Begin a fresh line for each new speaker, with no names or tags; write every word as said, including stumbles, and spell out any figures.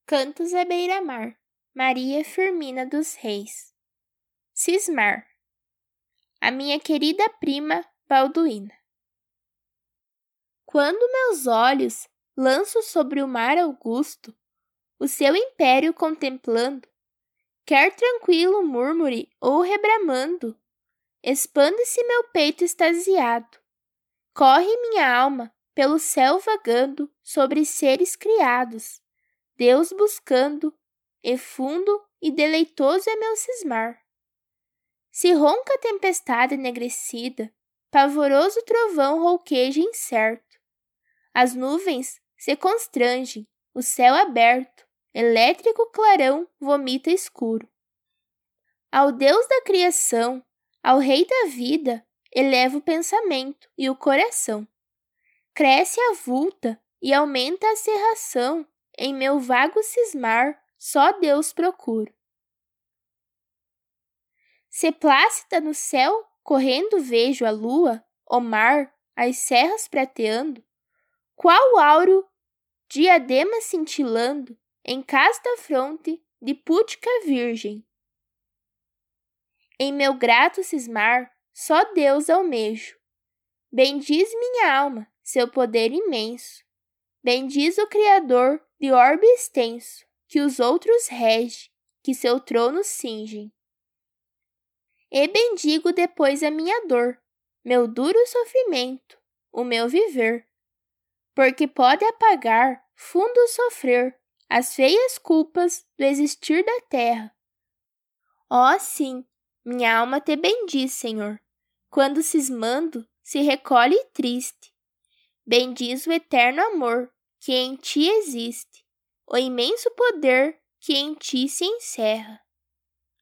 Cantos à beira-mar, Maria Firmina dos Reis. Cismar. A minha querida prima Balduína. Quando meus olhos lanço sobre o mar augusto, o seu império contemplando, quer tranquilo murmure ou rebramando, expande-se meu peito extasiado, corre minha alma pelo céu vagando sobre seres criados, Deus buscando, e fundo e deleitoso é meu cismar. Se ronca a tempestade enegrecida, pavoroso trovão rouqueja incerto. As nuvens se constrangem, o céu aberto, elétrico clarão vomita escuro. Ao Deus da criação, ao Rei da vida, elevo o pensamento e o coração. Cresce a vulta e aumenta a cerração, em meu vago cismar, só Deus procuro. Se plácida no céu, correndo vejo a lua, o mar, as serras prateando, qual áureo diadema cintilando, em casta fronte de Púdica virgem. Em meu grato cismar, só Deus almejo. Bendiz minha alma, seu poder imenso. Bendiz o Criador de orbe extenso, que os outros rege, que seu trono cingem. E bendigo depois a minha dor, meu duro sofrimento, o meu viver, porque pode apagar, fundo sofrer, as feias culpas do existir da terra. Ó sim, minha alma te bendiz, Senhor, quando cismando se recolhe triste. Bendiz o eterno amor que em ti existe, o imenso poder que em ti se encerra.